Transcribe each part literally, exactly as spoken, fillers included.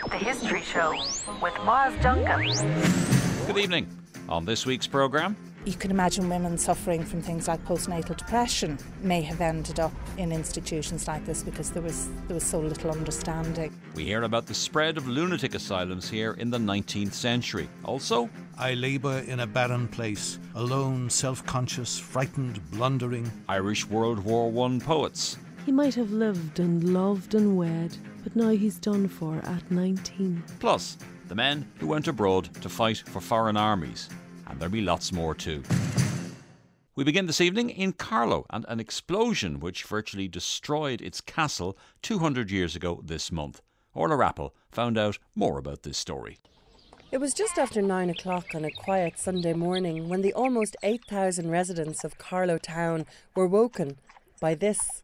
The History Show with Maz Duncan. Good evening. On this week's programme, you can imagine women suffering from things like postnatal depression may have ended up in institutions like this because there was there was so little understanding. We hear about the spread of lunatic asylums here in the nineteenth century. Also, I labour in a barren place, alone, self-conscious, frightened, blundering. Irish World War One poets. He might have lived and loved and wed, but now he's done for at nineteen. Plus, the men who went abroad to fight for foreign armies. And there'll be lots more too. We begin this evening in Carlow and an explosion which virtually destroyed its castle two hundred years ago this month. Orla Rappel found out more about this story. It was just after nine o'clock on a quiet Sunday morning when the almost eight thousand residents of Carlow town were woken by this.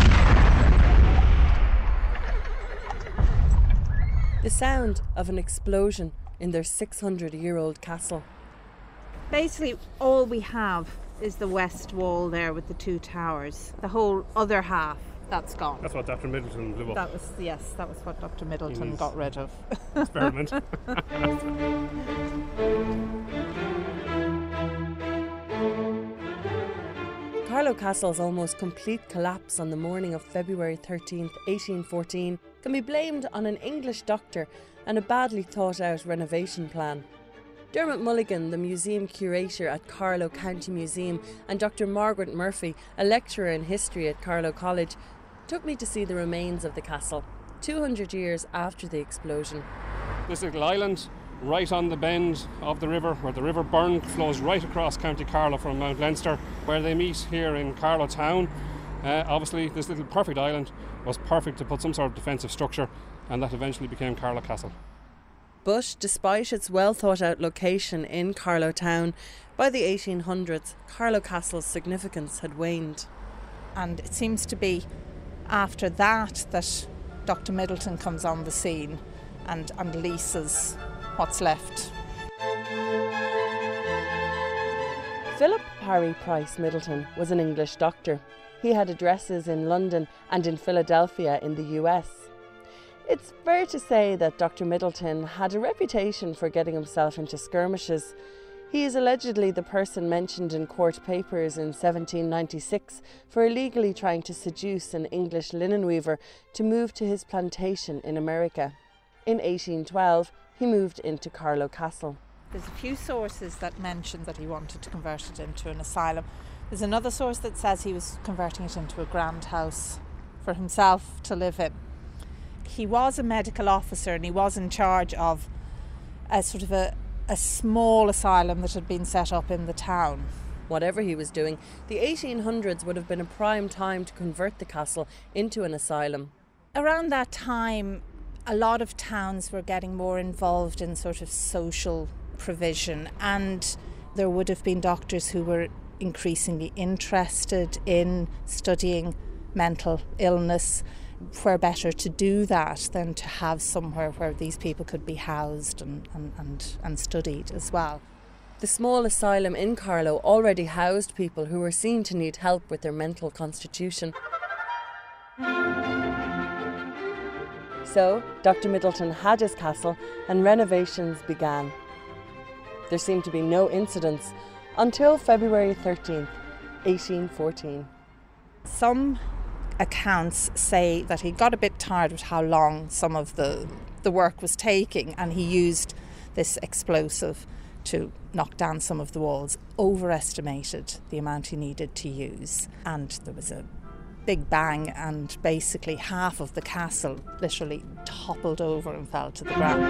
The sound of an explosion in their six hundred year old castle. Basically, all we have is the west wall there with the two towers. The whole other half, that's gone. That's what Doctor Middleton blew up. That was, yes, that was what Doctor Middleton His got rid of. Experiment. Carlow Castle's almost complete collapse on the morning of February thirteenth, eighteen fourteen can be blamed on an English doctor and a badly thought out renovation plan. Dermot Mulligan, the museum curator at Carlow County Museum, and Doctor Margaret Murphy, a lecturer in history at Carlow College, took me to see the remains of the castle, two hundred years after the explosion. This little island right on the bend of the river, where the River Burn flows right across County Carlow from Mount Leinster, where they meet here in Carlow town. Uh, obviously, this little perfect island was perfect to put some sort of defensive structure, and that eventually became Carlow Castle. But despite its well thought out location in Carlow town, by the eighteen hundreds, Carlow Castle's significance had waned. And it seems to be after that that Doctor Middleton comes on the scene and, and leases what's left. Philip Parry Price Middleton was an English doctor. He had addresses in London and in Philadelphia in the U S. It's fair to say that Doctor Middleton had a reputation for getting himself into skirmishes. He is allegedly the person mentioned in court papers in seventeen ninety-six for illegally trying to seduce an English linen weaver to move to his plantation in America. In eighteen twelve, he moved into Carlow Castle. There's a few sources that mention that he wanted to convert it into an asylum. There's another source that says he was converting it into a grand house for himself to live in. He was a medical officer and he was in charge of a sort of a, a small asylum that had been set up in the town. Whatever he was doing, the eighteen hundreds would have been a prime time to convert the castle into an asylum. Around that time, a lot of towns were getting more involved in sort of social provision, and there would have been doctors who were increasingly interested in studying mental illness. Where better to do that than to have somewhere where these people could be housed and, and, and, and studied as well. The small asylum in Carlow already housed people who were seen to need help with their mental constitution. So, Doctor Middleton had his castle and renovations began. There seemed to be no incidents until February thirteenth, eighteen fourteen. Some accounts say that he got a bit tired with how long some of the, the work was taking, and he used this explosive to knock down some of the walls, overestimated the amount he needed to use, and there was a big bang, and basically half of the castle literally toppled over and fell to the ground.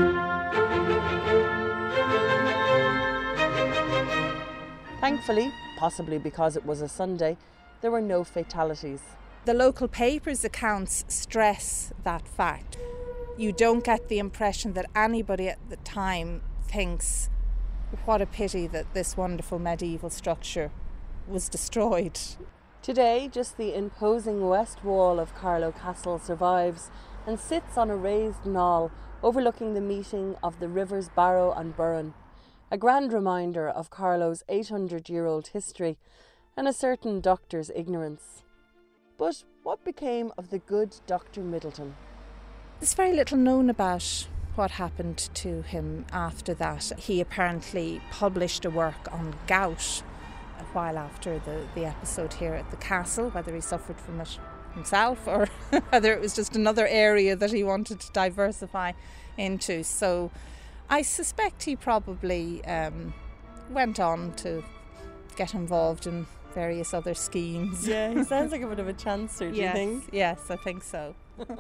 Thankfully, possibly because it was a Sunday, there were no fatalities. The local papers' accounts stress that fact. You don't get the impression that anybody at the time thinks, what a pity that this wonderful medieval structure was destroyed. Today, just the imposing west wall of Carlow Castle survives and sits on a raised knoll overlooking the meeting of the rivers Barrow and Burren, a grand reminder of Carlow's eight hundred year old history and a certain doctor's ignorance. But what became of the good Doctor Middleton? There's very little known about what happened to him after that. He apparently published a work on gout a while after the, the episode here at the castle, whether he suffered from it himself or whether it was just another area that he wanted to diversify into. So I suspect he probably um, went on to get involved in various other schemes. Yeah, he sounds like a bit of a chancer, do yes, you think? Yes, I think so.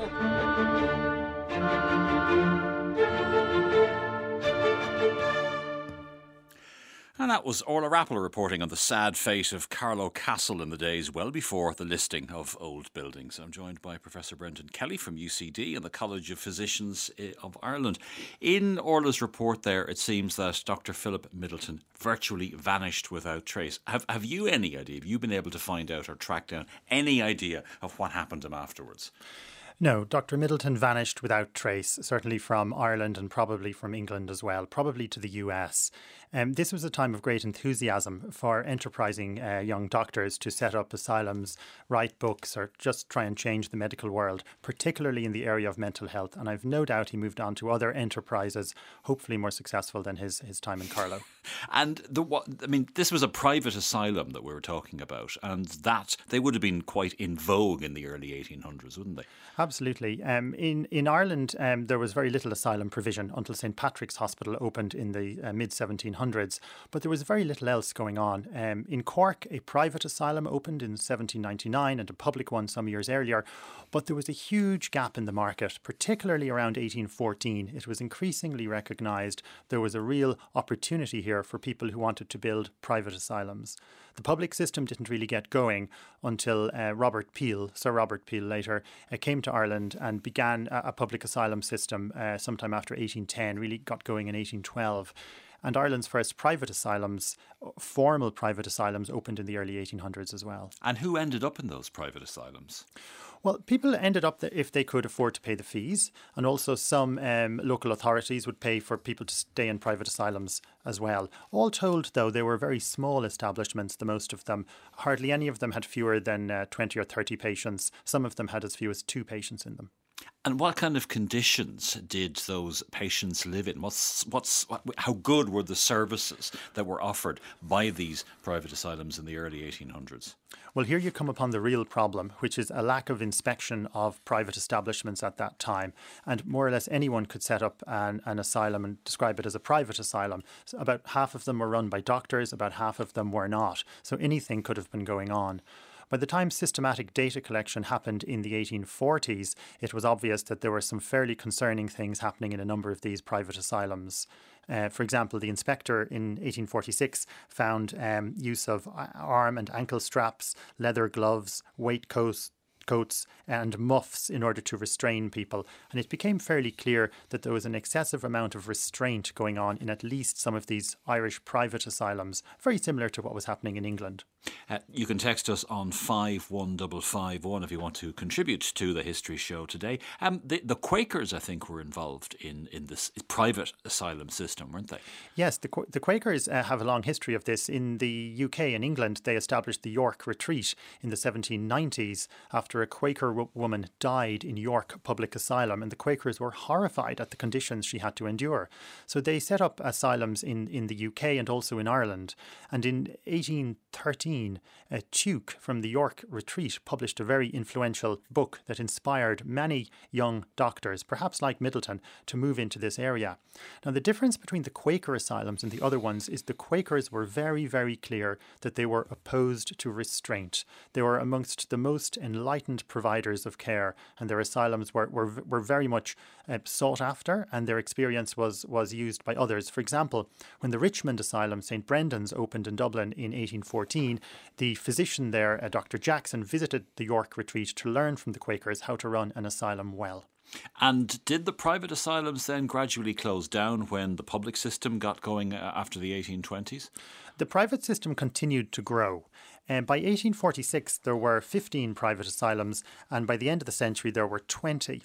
And that was Orla Rappel reporting on the sad fate of Carlow Castle in the days well before the listing of old buildings. I'm joined by Professor Brendan Kelly from U C D and the College of Physicians of Ireland. In Orla's report there, it seems that Doctor Philip Middleton virtually vanished without trace. Have, have you any idea, have you been able to find out or track down any idea of what happened to him afterwards? No, Doctor Middleton vanished without trace, certainly from Ireland and probably from England as well, probably to the U S. Um, this was a time of great enthusiasm for enterprising uh, young doctors to set up asylums, write books, or just try and change the medical world, particularly in the area of mental health. And I've no doubt he moved on to other enterprises, hopefully more successful than his, his time in Carlow. And the what I mean, this was a private asylum that we were talking about, and that they would have been quite in vogue in the early eighteen hundreds, wouldn't they? Absolutely. Um, in, in Ireland, um, there was very little asylum provision until Saint Patrick's Hospital opened in the uh, mid seventeen hundreds, but there was very little else going on. Um, in Cork, a private asylum opened in seventeen ninety-nine and a public one some years earlier, but there was a huge gap in the market, particularly around eighteen fourteen. It was increasingly recognised there was a real opportunity here for people who wanted to build private asylums. The public system didn't really get going until uh, Robert Peel, Sir Robert Peel later, uh, came to Ireland and began a, a public asylum system uh, sometime after eighteen ten, really got going in eighteen twelve. And Ireland's first private asylums, formal private asylums, opened in the early eighteen hundreds as well. And who ended up in those private asylums? Well, people ended up that if they could afford to pay the fees, and also some um, local authorities would pay for people to stay in private asylums as well. All told, though, they were very small establishments, the most of them. Hardly any of them had fewer than uh, twenty or thirty patients. Some of them had as few as two patients in them. And what kind of conditions did those patients live in? What's, what's, what, how good were the services that were offered by these private asylums in the early eighteen hundreds? Well, here you come upon the real problem, which is a lack of inspection of private establishments at that time. And more or less anyone could set up an, an asylum and describe it as a private asylum. So about half of them were run by doctors, about half of them were not. So anything could have been going on. By the time systematic data collection happened in the eighteen forties, it was obvious that there were some fairly concerning things happening in a number of these private asylums. Uh, for example, the inspector in eighteen forty-six found um, use of arm and ankle straps, leather gloves, waistcoats, coats and muffs in order to restrain people. And it became fairly clear that there was an excessive amount of restraint going on in at least some of these Irish private asylums, very similar to what was happening in England. Uh, you can text us on five one five five one if you want to contribute to the History Show today. Um, the, the Quakers, I think, were involved in, in this private asylum system, weren't they? Yes, the, the Quakers uh, have a long history of this. In the U K and England, they established the York Retreat in the seventeen nineties after a Quaker w- woman died in York Public Asylum, and the Quakers were horrified at the conditions she had to endure. So they set up asylums in, in the U K and also in Ireland. And in eighteen thirteen, uh, Tuke from the York Retreat published a very influential book that inspired many young doctors, perhaps like Middleton, to move into this area. Now, the difference between the Quaker asylums and the other ones is the Quakers were very, very clear that they were opposed to restraint. They were amongst the most enlightened providers of care, and their asylums were, were, were very much uh, sought after, and their experience was, was used by others. For example, when the Richmond Asylum, Saint Brendan's, opened in Dublin in eighteen fourteen, the physician there, uh, Doctor Jackson, visited the York Retreat to learn from the Quakers how to run an asylum well. And did the private asylums then gradually close down when the public system got going after the eighteen twenties? The private system continued to grow. And by eighteen forty-six, there were fifteen private asylums, and by the end of the century, there were twenty.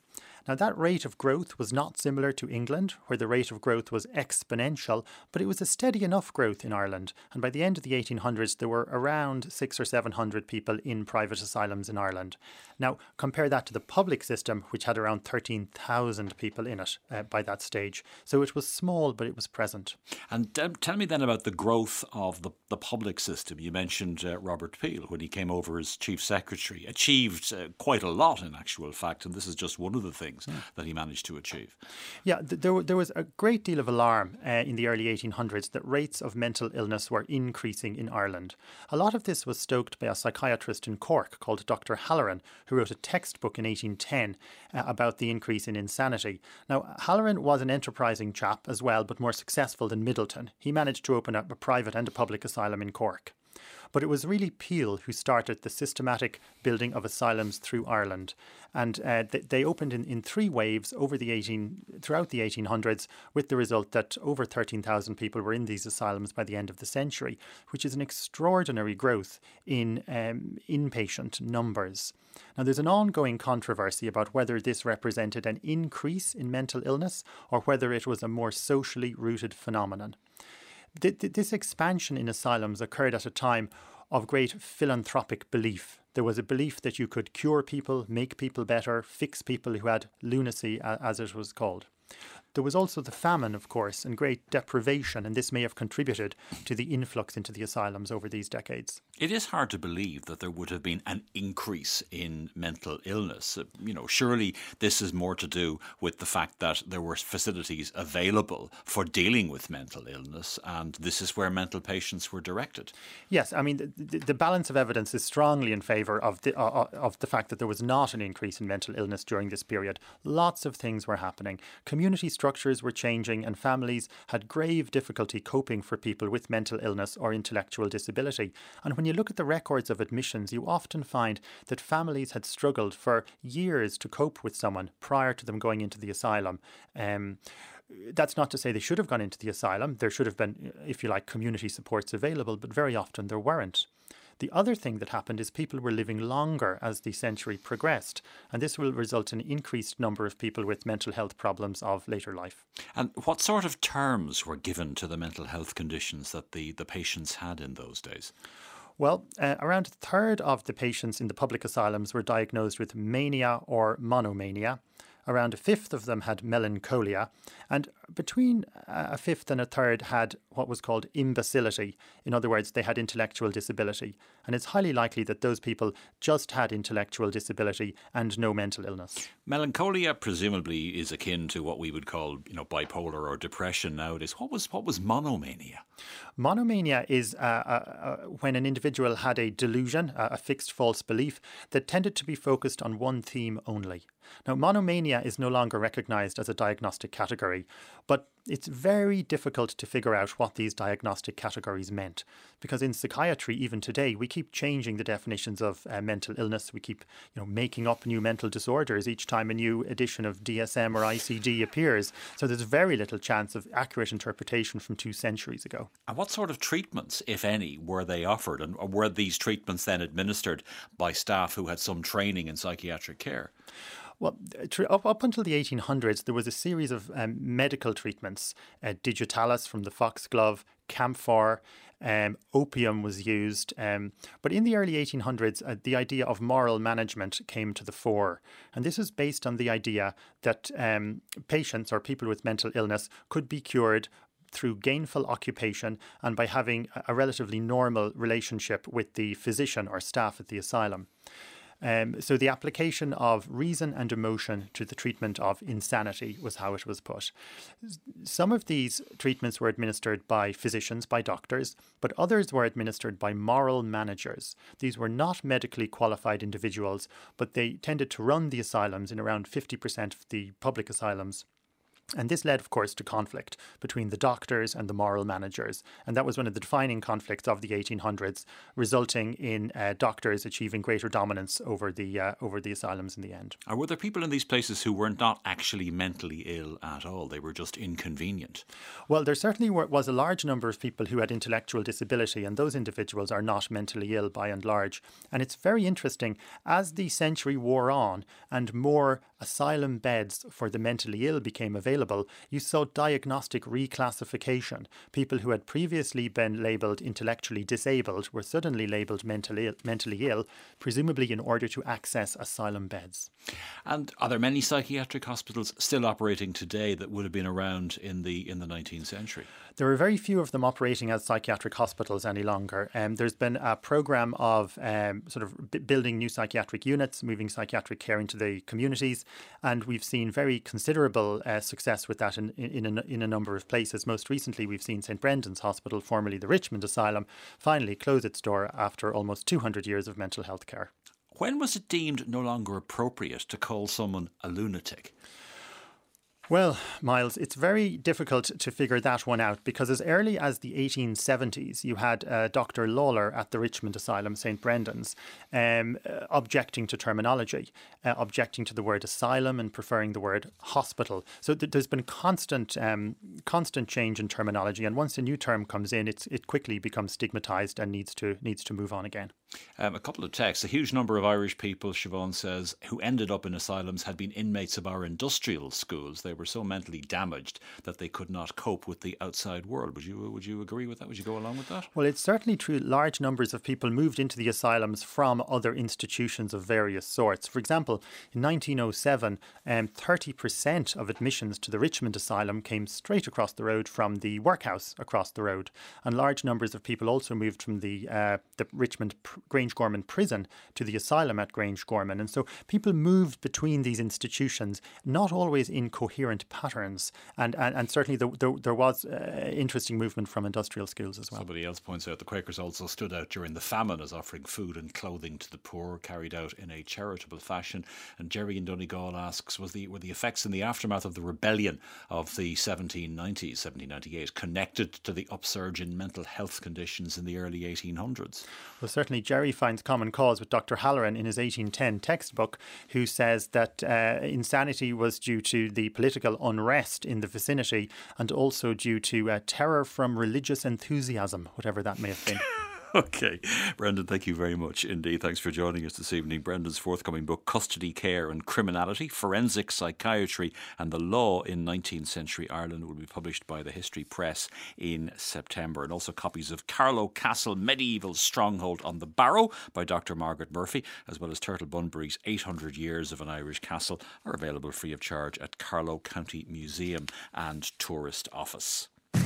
Now, that rate of growth was not similar to England, where the rate of growth was exponential, but it was a steady enough growth in Ireland. And by the end of the eighteen hundreds, there were around six or seven hundred people in private asylums in Ireland. Now, compare that to the public system, which had around thirteen thousand people in it uh, by that stage. So it was small, but it was present. And um, tell me then about the growth of the, the public system. You mentioned uh, Robert Peel, when he came over as Chief Secretary, achieved uh, quite a lot in actual fact, and this is just one of the things yeah. that he managed to achieve. Yeah, th- there, there was a great deal of alarm uh, in the early eighteen hundreds that rates of mental illness were increasing in Ireland. A lot of this was stoked by a psychiatrist in Cork called Doctor Halloran, who wrote a textbook in eighteen ten uh, about the increase in insanity. Now, Halloran was an enterprising chap as well, but more successful than Middleton. He managed to open up a private and a public asylum in Cork. But it was really Peel who started the systematic building of asylums through Ireland. And uh, th- they opened in, in three waves over the eighteen throughout the eighteen hundreds, with the result that over thirteen thousand people were in these asylums by the end of the century, which is an extraordinary growth in um, inpatient numbers. Now, there's an ongoing controversy about whether this represented an increase in mental illness or whether it was a more socially rooted phenomenon. This expansion in asylums occurred at a time of great philanthropic belief. There was a belief that you could cure people, make people better, fix people who had lunacy, as it was called. There was also the famine, of course, and great deprivation, and this may have contributed to the influx into the asylums over these decades. It is hard to believe that there would have been an increase in mental illness. You know, surely this is more to do with the fact that there were facilities available for dealing with mental illness, and this is where mental patients were directed. Yes, I mean, the, the balance of evidence is strongly in favour of the, uh, of the fact that there was not an increase in mental illness during this period. Lots of things were happening. Community structures were changing, and families had grave difficulty coping for people with mental illness or intellectual disability. And when you look at the records of admissions, you often find that families had struggled for years to cope with someone prior to them going into the asylum. Um, That's not to say they should have gone into the asylum. There should have been, if you like, community supports available, but very often there weren't. The other thing that happened is people were living longer as the century progressed, and this will result in an increased number of people with mental health problems of later life. And what sort of terms were given to the mental health conditions that the, the patients had in those days? Well, uh, around a third of the patients in the public asylums were diagnosed with mania or monomania. Around a fifth of them had melancholia, and between a fifth and a third had what was called imbecility. In other words, they had intellectual disability. And it's highly likely that those people just had intellectual disability and no mental illness. Melancholia presumably is akin to what we would call, you know, bipolar or depression nowadays. What was what was monomania? Monomania is uh, uh, when an individual had a delusion, uh, a fixed false belief that tended to be focused on one theme only. Now, monomania is no longer recognised as a diagnostic category, but it's very difficult to figure out what these diagnostic categories meant, because in psychiatry, even today, we keep changing the definitions of uh, mental illness. We keep, you know, making up new mental disorders each time a new edition of D S M or I C D appears. So there's very little chance of accurate interpretation from two centuries ago. And what sort of treatments, if any, were they offered? And were these treatments then administered by staff who had some training in psychiatric care? Well, up, up until the eighteen hundreds, there was a series of um, medical treatments. Uh, digitalis from the foxglove, camphor, um, opium was used. Um, but in the early eighteen hundreds, uh, the idea of moral management came to the fore. And this was based on the idea that um, patients or people with mental illness could be cured through gainful occupation and by having a relatively normal relationship with the physician or staff at the asylum. Um, so the application of reason and emotion to the treatment of insanity was how it was put. Some of these treatments were administered by physicians, by doctors, but others were administered by moral managers. These were not medically qualified individuals, but they tended to run the asylums in around fifty percent of the public asylums. And this led, of course, to conflict between the doctors and the moral managers. And that was one of the defining conflicts of the eighteen hundreds, resulting in uh, doctors achieving greater dominance over the uh, over the asylums in the end. Or were there people in these places who were not actually mentally ill at all? They were just inconvenient? Well, there certainly were, was a large number of people who had intellectual disability, and those individuals are not mentally ill by and large. And it's very interesting, as the century wore on and more asylum beds for the mentally ill became available, you saw diagnostic reclassification. People who had previously been labelled intellectually disabled were suddenly labelled mentally, mentally ill, presumably in order to access asylum beds. And are there many psychiatric hospitals still operating today that would have been around in the in the nineteenth century? There are very few of them operating as psychiatric hospitals any longer. Um, there's been a programme of um, sort of b- building new psychiatric units, moving psychiatric care into the communities, and we've seen very considerable uh, success with that in, in, in, a, in a number of places. Most recently, we've seen St Brendan's Hospital, formerly the Richmond Asylum, finally close its door after almost two hundred years of mental health care. When was it deemed no longer appropriate to call someone a lunatic? Well, Miles, it's very difficult to figure that one out because as early as the eighteen seventies, you had uh, Doctor Lawler at the Richmond Asylum, St Brendan's, um, uh, objecting to terminology, uh, objecting to the word asylum and preferring the word hospital. So th- there's been constant um, constant change in terminology, and once a new term comes in, it's, it quickly becomes stigmatised and needs to needs to move on again. Um, a couple of texts. A huge number of Irish people, Siobhan says, who ended up in asylums had been inmates of our industrial schools. They were so mentally damaged that they could not cope with the outside world. Would you would you agree with that? Would you go along with that? Well, it's certainly true. Large numbers of people moved into the asylums from other institutions of various sorts. For example, in nineteen oh seven, um, thirty percent of admissions to the Richmond Asylum came straight across the road from the workhouse across the road. And large numbers of people also moved from the, uh, the Richmond Pr- Grangegorman prison to the asylum at Grangegorman. And so people moved between these institutions, not always in coherent patterns. And, and, and certainly there, there, there was uh, interesting movement from industrial schools as well. Somebody else points out the Quakers also stood out during the famine as offering food and clothing to the poor, carried out in a charitable fashion. And Jerry in Donegal asks, was the were the effects in the aftermath of the rebellion of the seventeen nineties, seventeen ninety-eight, connected to the upsurge in mental health conditions in the early eighteen hundreds? Well, certainly Jerry finds common cause with Doctor Halloran in his eighteen ten textbook, who says that uh, insanity was due to the political unrest in the vicinity and also due to uh, terror from religious enthusiasm, whatever that may have been. Okay. Brendan, thank you very much indeed. Thanks for joining us this evening. Brendan's forthcoming book, Custody, Care and Criminality, Forensic Psychiatry and the Law in nineteenth Century Ireland, will be published by the History Press in September. And also copies of Carlow Castle, Medieval Stronghold on the Barrow by Doctor Margaret Murphy, as well as Turtle Bunbury's eight hundred Years of an Irish Castle, are available free of charge at Carlow County Museum and Tourist Office.